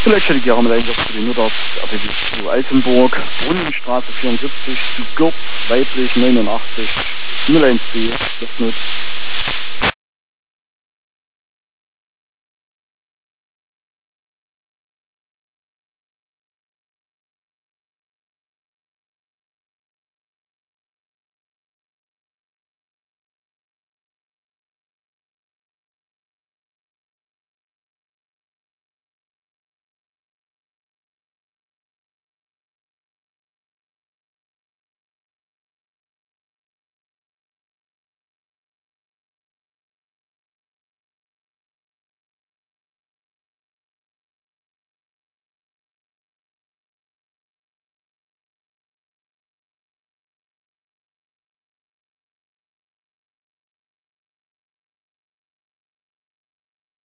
Vielleicht hätte ich gerne mal eigentlich auch zu den Nutters zu Altenburg, Brunnenstraße 74, zu Gürz, weiblich 89, 012, das nutzt.